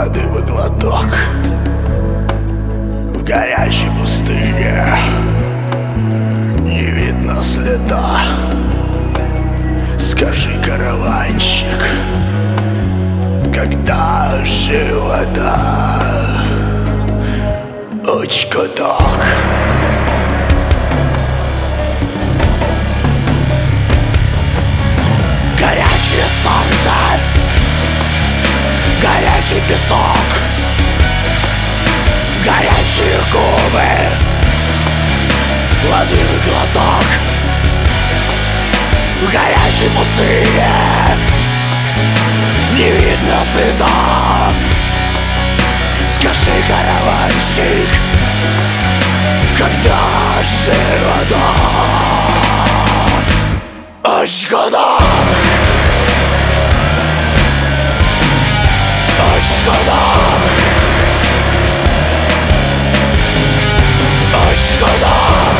воды в глоток в горячей пустыне. Не видно следа. Скажи, караванщик, когда же вода? Очкодок. Горячее солнце, горячий песок, горячие губы, воды в глоток в горячей пустыне. Не видно следа. Скажи, караванщик, когда же вода? Очкодок. Очкодок. Очкодок.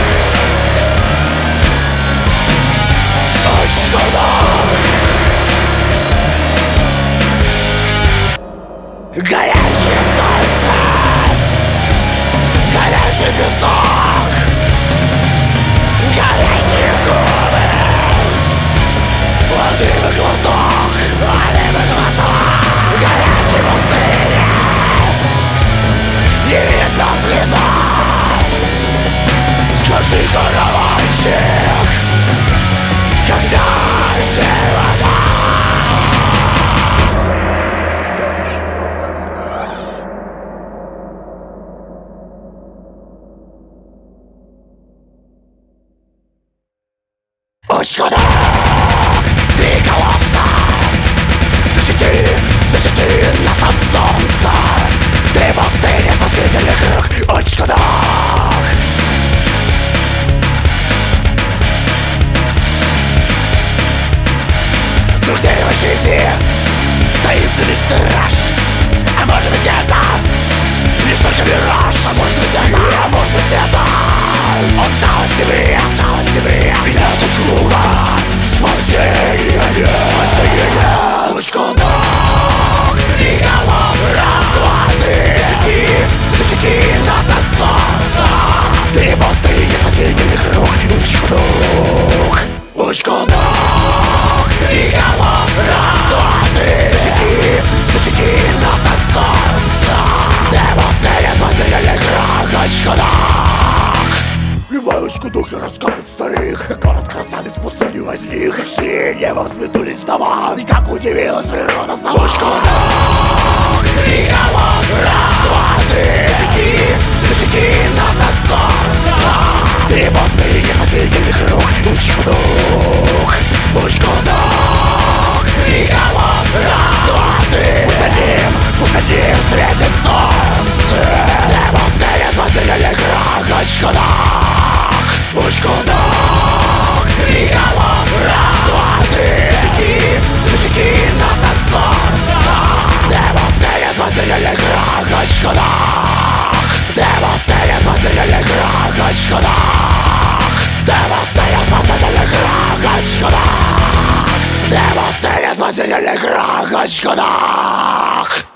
Очкодок. Горячее солнце, горячий песок, горячие губы, воды в глоток, воды в глоток, в горячей пустыне. Не видно следа. Скажи, караванщик, когда же вода? Очкодок, три колодца, защити нас от солнца. Ты пустыня, спасительный круг. Очкодок. Вдруг дерево жизни, таинственный страж. А может быть это лишь только мираж. А может быть это, а может быть это усталость и бред. Нет уж круга спасения нет. Очкодок и голов. Раз, два, три. Защити нас от солнца. Ты пустыня, спасительный круг. Очкодок. Очкодок и голов. Раз, два, три. Защити нас от солнца. Ты пустыня, спасительный круг. Очкодок. Любой очкодок не расскажет старик. Город красавиц в пустыне возник. Как с неба взметнулись дома. И как удивилась природа сама. Очкодок и голод. Раз, два, три. Защити нас от солнца. Ты пустыня, спасительный круг. Очкодок. Очкодок и голод. Раз, два, три. Пустынем светит солнце. Ты пустыня, спасительный круг. Очкодок. Очкодок и голод. Раз, два, три. Защити нас от солнца. Ты пустыня, спасительный круг. Очкодок. Ты пустыня, спасительный круг. Очкодок. Ты пустыня, спасительный круг. Очкодок. Ты пустыня, спасительный круг. Очкодок.